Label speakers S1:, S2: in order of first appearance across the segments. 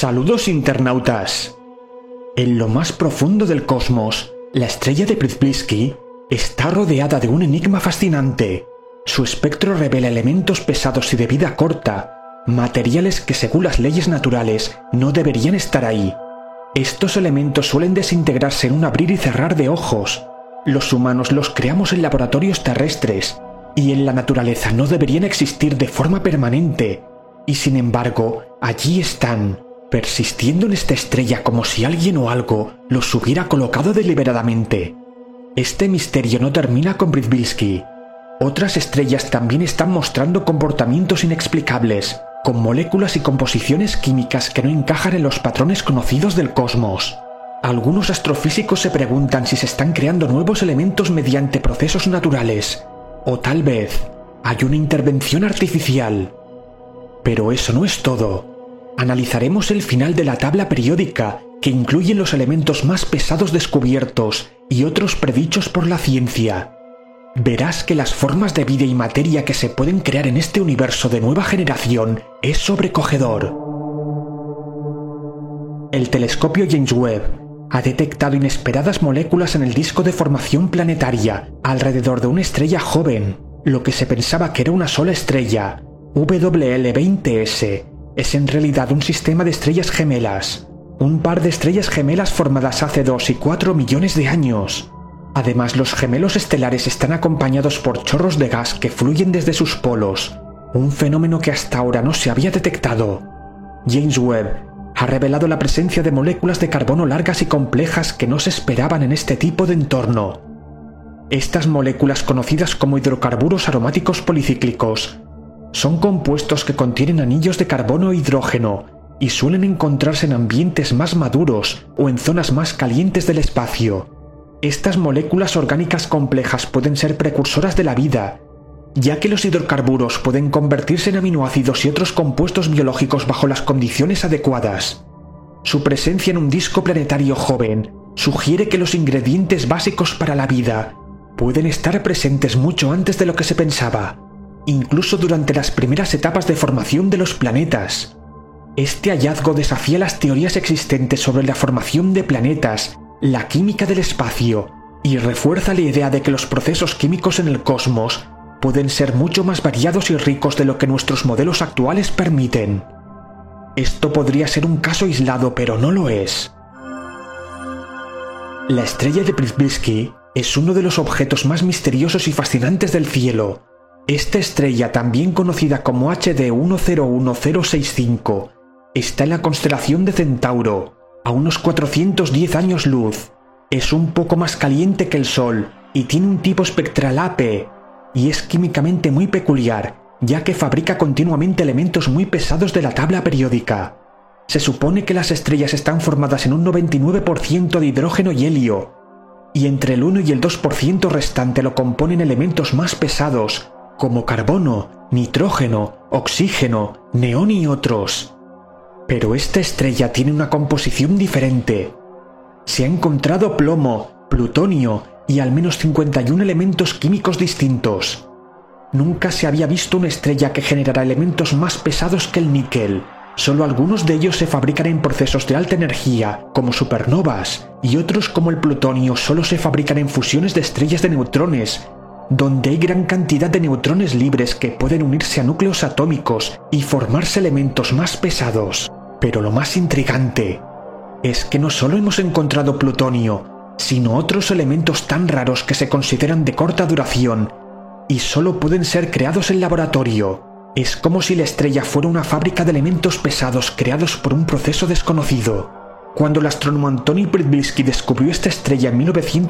S1: Saludos internautas. En lo más profundo del cosmos, la estrella de Przybylski está rodeada de un enigma fascinante. Su espectro revela elementos pesados y de vida corta, materiales que según las leyes naturales no deberían estar ahí. Estos elementos suelen desintegrarse en un abrir y cerrar de ojos. Los humanos los creamos en laboratorios terrestres y en la naturaleza no deberían existir de forma permanente. Y sin embargo, allí están, persistiendo en esta estrella como si alguien o algo los hubiera colocado deliberadamente. Este misterio no termina con Przybylski. Otras estrellas también están mostrando comportamientos inexplicables, con moléculas y composiciones químicas que no encajan en los patrones conocidos del cosmos. Algunos astrofísicos se preguntan si se están creando nuevos elementos mediante procesos naturales, o tal vez hay una intervención artificial. Pero eso no es todo. Analizaremos el final de la tabla periódica, que incluye los elementos más pesados descubiertos y otros predichos por la ciencia. Verás que las formas de vida y materia que se pueden crear en este universo de nueva generación es sobrecogedor. El telescopio James Webb ha detectado inesperadas moléculas en el disco de formación planetaria alrededor de una estrella joven. Lo que se pensaba que era una sola estrella, WL20S, es en realidad un sistema de estrellas gemelas, un par de estrellas gemelas formadas hace 2 y 4 millones de años. Además, los gemelos estelares están acompañados por chorros de gas que fluyen desde sus polos, un fenómeno que hasta ahora no se había detectado. James Webb ha revelado la presencia de moléculas de carbono largas y complejas que no se esperaban en este tipo de entorno. Estas moléculas, conocidas como hidrocarburos aromáticos policíclicos, son compuestos que contienen anillos de carbono e hidrógeno y suelen encontrarse en ambientes más maduros o en zonas más calientes del espacio. Estas moléculas orgánicas complejas pueden ser precursoras de la vida, ya que los hidrocarburos pueden convertirse en aminoácidos y otros compuestos biológicos bajo las condiciones adecuadas. Su presencia en un disco planetario joven sugiere que los ingredientes básicos para la vida pueden estar presentes mucho antes de lo que se pensaba, incluso durante las primeras etapas de formación de los planetas. Este hallazgo desafía las teorías existentes sobre la formación de planetas, la química del espacio, y refuerza la idea de que los procesos químicos en el cosmos pueden ser mucho más variados y ricos de lo que nuestros modelos actuales permiten. Esto podría ser un caso aislado, pero no lo es. La estrella de Przybylski es uno de los objetos más misteriosos y fascinantes del cielo. Esta estrella, también conocida como HD 101065, está en la constelación de Centauro, a unos 410 años luz. Es un poco más caliente que el Sol y tiene un tipo espectral AP, y es químicamente muy peculiar, ya que fabrica continuamente elementos muy pesados de la tabla periódica. Se supone que las estrellas están formadas en un 99% de hidrógeno y helio, y entre el 1 y el 2% restante lo componen elementos más pesados, como carbono, nitrógeno, oxígeno, neón y otros. Pero esta estrella tiene una composición diferente. Se ha encontrado plomo, plutonio y al menos 51 elementos químicos distintos. Nunca se había visto una estrella que generara elementos más pesados que el níquel. Solo algunos de ellos se fabrican en procesos de alta energía, como supernovas, y otros, como el plutonio, solo se fabrican en fusiones de estrellas de neutrones, donde hay gran cantidad de neutrones libres que pueden unirse a núcleos atómicos y formarse elementos más pesados. Pero lo más intrigante es que no solo hemos encontrado plutonio, sino otros elementos tan raros que se consideran de corta duración y solo pueden ser creados en laboratorio. Es como si la estrella fuera una fábrica de elementos pesados creados por un proceso desconocido. Cuando el astrónomo Antoni Przybylski descubrió esta estrella en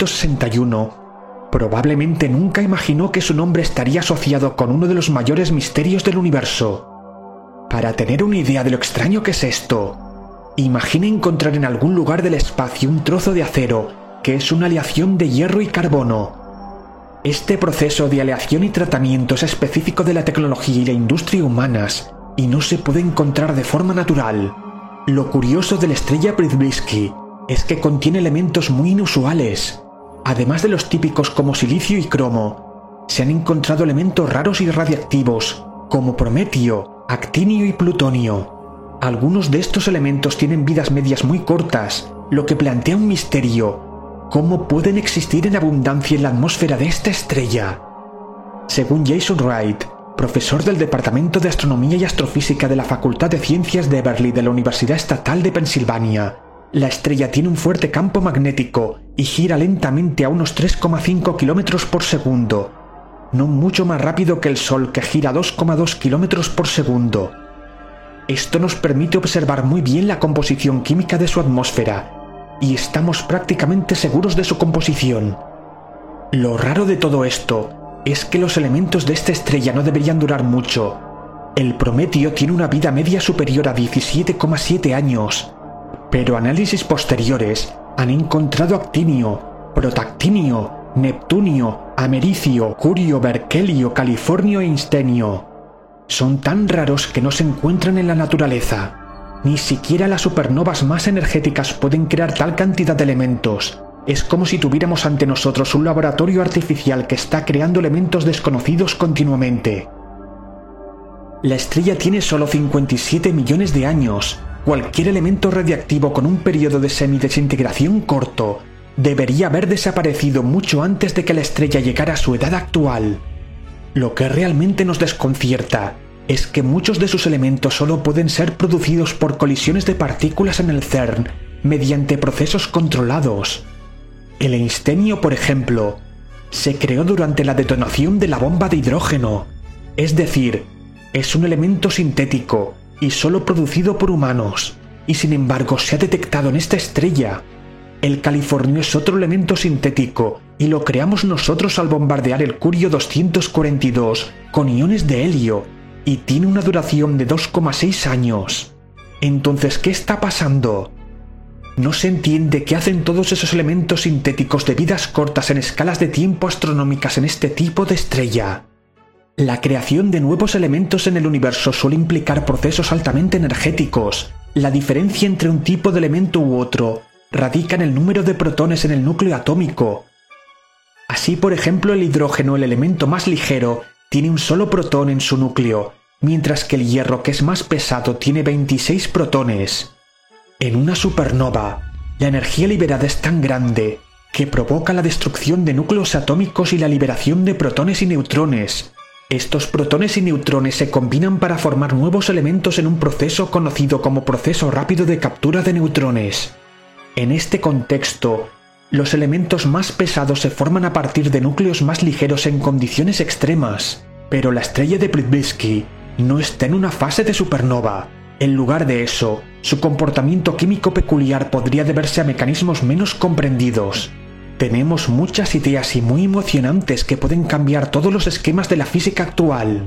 S1: 1961, probablemente nunca imaginó que su nombre estaría asociado con uno de los mayores misterios del universo. Para tener una idea de lo extraño que es esto, imagine encontrar en algún lugar del espacio un trozo de acero que es una aleación de hierro y carbono. Este proceso de aleación y tratamiento es específico de la tecnología y la industria humanas y no se puede encontrar de forma natural. Lo curioso de la estrella Przybylski es que contiene elementos muy inusuales. Además de los típicos como silicio y cromo, se han encontrado elementos raros y radiactivos como prometio, actinio y plutonio. Algunos de estos elementos tienen vidas medias muy cortas, lo que plantea un misterio. ¿Cómo pueden existir en abundancia en la atmósfera de esta estrella? Según Jason Wright, profesor del Departamento de Astronomía y Astrofísica de la Facultad de Ciencias de Berkeley de la Universidad Estatal de Pensilvania, la estrella tiene un fuerte campo magnético y gira lentamente a unos 3,5 km por segundo, no mucho más rápido que el Sol, que gira a 2,2 km por segundo. Esto nos permite observar muy bien la composición química de su atmósfera, y estamos prácticamente seguros de su composición. Lo raro de todo esto es que los elementos de esta estrella no deberían durar mucho. El prometio tiene una vida media superior a 17,7 años, pero análisis posteriores han encontrado actinio, protactinio, neptunio, americio, curio, berkelio, californio e instenio. Son tan raros que no se encuentran en la naturaleza. Ni siquiera las supernovas más energéticas pueden crear tal cantidad de elementos. Es como si tuviéramos ante nosotros un laboratorio artificial que está creando elementos desconocidos continuamente. La estrella tiene solo 57 millones de años. Cualquier elemento radiactivo con un periodo de semidesintegración corto debería haber desaparecido mucho antes de que la estrella llegara a su edad actual. Lo que realmente nos desconcierta es que muchos de sus elementos solo pueden ser producidos por colisiones de partículas en el CERN mediante procesos controlados. El einstenio, por ejemplo, se creó durante la detonación de la bomba de hidrógeno, es decir, es un elemento sintético y solo producido por humanos, y sin embargo se ha detectado en esta estrella. El californio es otro elemento sintético y lo creamos nosotros al bombardear el Curio 242 con iones de helio y tiene una duración de 2,6 años. Entonces, ¿qué está pasando? No se entiende qué hacen todos esos elementos sintéticos de vidas cortas en escalas de tiempo astronómicas en este tipo de estrella. La creación de nuevos elementos en el universo suele implicar procesos altamente energéticos. La diferencia entre un tipo de elemento u otro radica en el número de protones en el núcleo atómico. Así, por ejemplo, el hidrógeno, el elemento más ligero, tiene un solo protón en su núcleo, mientras que el hierro, que es más pesado, tiene 26 protones. En una supernova, la energía liberada es tan grande que provoca la destrucción de núcleos atómicos y la liberación de protones y neutrones. Estos protones y neutrones se combinan para formar nuevos elementos en un proceso conocido como proceso rápido de captura de neutrones. En este contexto, los elementos más pesados se forman a partir de núcleos más ligeros en condiciones extremas, pero la estrella de Przybylski no está en una fase de supernova. En lugar de eso, su comportamiento químico peculiar podría deberse a mecanismos menos comprendidos. Tenemos muchas ideas y muy emocionantes que pueden cambiar todos los esquemas de la física actual.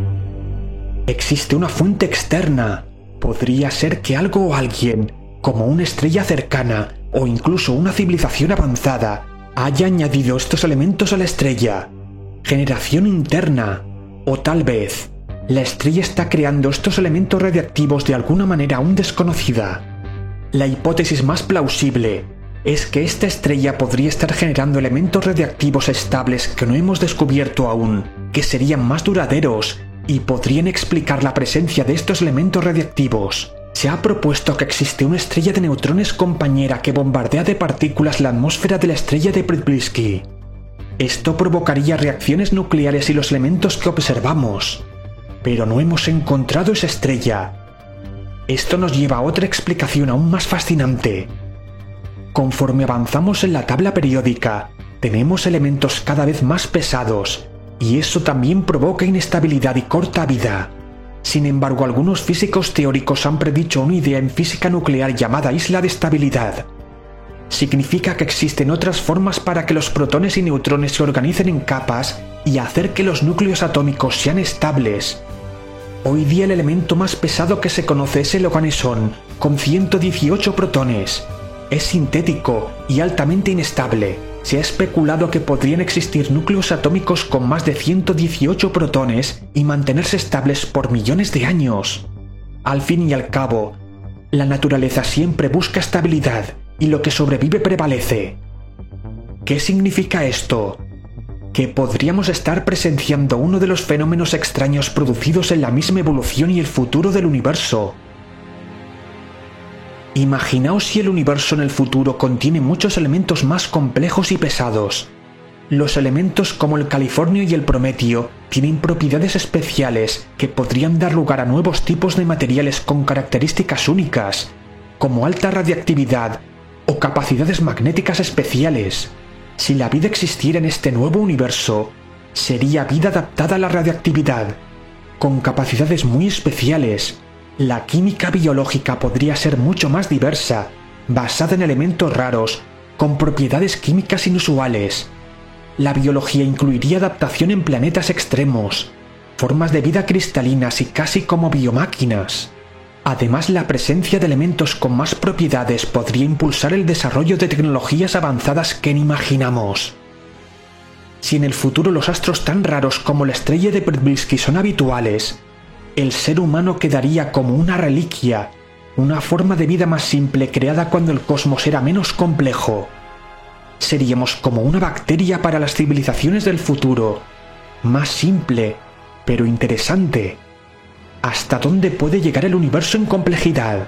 S1: Existe una fuente externa. Podría ser que algo o alguien, como una estrella cercana o incluso una civilización avanzada, haya añadido estos elementos a la estrella. Generación interna. O tal vez, la estrella está creando estos elementos radiactivos de alguna manera aún desconocida. La hipótesis más plausible es que esta estrella podría estar generando elementos radiactivos estables que no hemos descubierto aún, que serían más duraderos y podrían explicar la presencia de estos elementos radiactivos. Se ha propuesto que existe una estrella de neutrones compañera que bombardea de partículas la atmósfera de la estrella de Przybylski. Esto provocaría reacciones nucleares y los elementos que observamos, pero no hemos encontrado esa estrella. Esto nos lleva a otra explicación aún más fascinante. Conforme avanzamos en la tabla periódica, tenemos elementos cada vez más pesados, y eso también provoca inestabilidad y corta vida. Sin embargo, algunos físicos teóricos han predicho una idea en física nuclear llamada isla de estabilidad. Significa que existen otras formas para que los protones y neutrones se organicen en capas y hacer que los núcleos atómicos sean estables. Hoy día el elemento más pesado que se conoce es el oganesón, con 118 protones. Es sintético y altamente inestable. Se ha especulado que podrían existir núcleos atómicos con más de 118 protones y mantenerse estables por millones de años. Al fin y al cabo, la naturaleza siempre busca estabilidad y lo que sobrevive prevalece. ¿Qué significa esto? Que podríamos estar presenciando uno de los fenómenos extraños producidos en la misma evolución y el futuro del universo. Imaginaos si el universo en el futuro contiene muchos elementos más complejos y pesados. Los elementos como el californio y el prometio tienen propiedades especiales que podrían dar lugar a nuevos tipos de materiales con características únicas, como alta radiactividad o capacidades magnéticas especiales. Si la vida existiera en este nuevo universo, sería vida adaptada a la radiactividad, con capacidades muy especiales. La química biológica podría ser mucho más diversa, basada en elementos raros, con propiedades químicas inusuales. La biología incluiría adaptación en planetas extremos, formas de vida cristalinas y casi como biomáquinas. Además, la presencia de elementos con más propiedades podría impulsar el desarrollo de tecnologías avanzadas que ni imaginamos. Si en el futuro los astros tan raros como la estrella de Przewalski son habituales, el ser humano quedaría como una reliquia, una forma de vida más simple creada cuando el cosmos era menos complejo. Seríamos como una bacteria para las civilizaciones del futuro, más simple, pero interesante. ¿Hasta dónde puede llegar el universo en complejidad?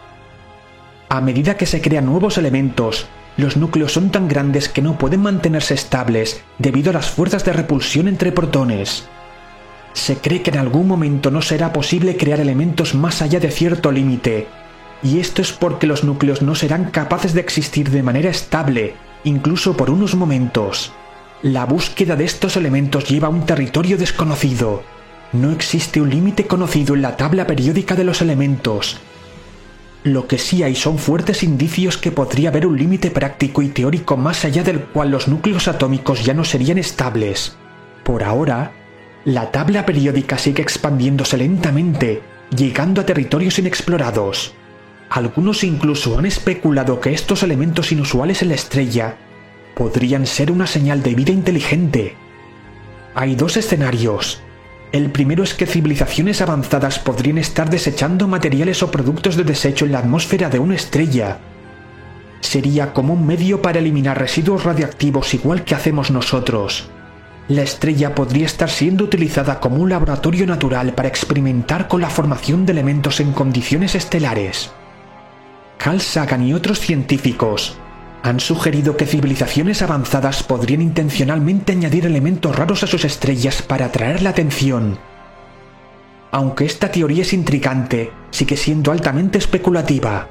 S1: A medida que se crean nuevos elementos, los núcleos son tan grandes que no pueden mantenerse estables debido a las fuerzas de repulsión entre protones. Se cree que en algún momento no será posible crear elementos más allá de cierto límite, y esto es porque los núcleos no serán capaces de existir de manera estable, incluso por unos momentos. La búsqueda de estos elementos lleva a un territorio desconocido. No existe un límite conocido en la tabla periódica de los elementos. Lo que sí hay son fuertes indicios que podría haber un límite práctico y teórico más allá del cual los núcleos atómicos ya no serían estables. Por ahora, la tabla periódica sigue expandiéndose lentamente, llegando a territorios inexplorados. Algunos incluso han especulado que estos elementos inusuales en la estrella podrían ser una señal de vida inteligente. Hay dos escenarios. El primero es que civilizaciones avanzadas podrían estar desechando materiales o productos de desecho en la atmósfera de una estrella. Sería como un medio para eliminar residuos radiactivos igual que hacemos nosotros. La estrella podría estar siendo utilizada como un laboratorio natural para experimentar con la formación de elementos en condiciones estelares. Carl Sagan y otros científicos han sugerido que civilizaciones avanzadas podrían intencionalmente añadir elementos raros a sus estrellas para atraer la atención. Aunque esta teoría es intrigante, sigue siendo altamente especulativa.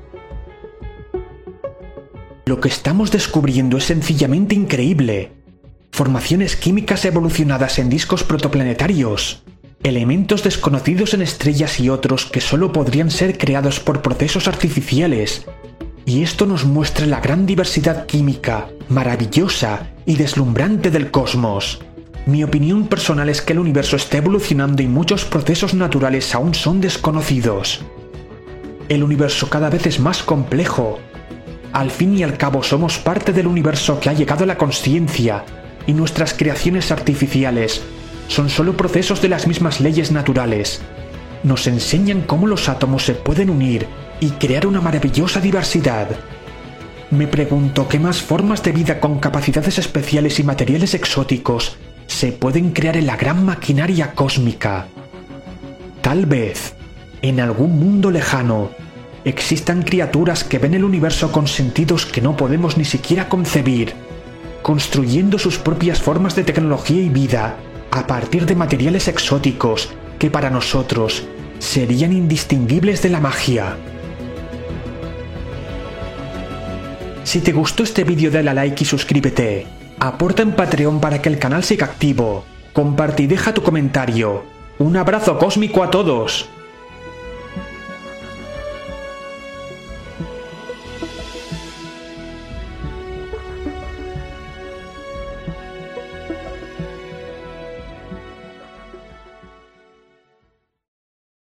S1: Lo que estamos descubriendo es sencillamente increíble. Formaciones químicas evolucionadas en discos protoplanetarios, elementos desconocidos en estrellas y otros que solo podrían ser creados por procesos artificiales. Y esto nos muestra la gran diversidad química, maravillosa y deslumbrante del cosmos. Mi opinión personal es que el universo está evolucionando y muchos procesos naturales aún son desconocidos. El universo cada vez es más complejo. Al fin y al cabo somos parte del universo que ha llegado a la consciencia, y nuestras creaciones artificiales son solo procesos de las mismas leyes naturales. Nos enseñan cómo los átomos se pueden unir y crear una maravillosa diversidad. Me pregunto qué más formas de vida con capacidades especiales y materiales exóticos se pueden crear en la gran maquinaria cósmica. Tal vez, en algún mundo lejano, existan criaturas que ven el universo con sentidos que no podemos ni siquiera concebir, construyendo sus propias formas de tecnología y vida a partir de materiales exóticos que para nosotros serían indistinguibles de la magia. Si te gustó este vídeo dale a like y suscríbete. Aporta en Patreon para que el canal siga activo. Comparte y deja tu comentario. Un abrazo cósmico a todos.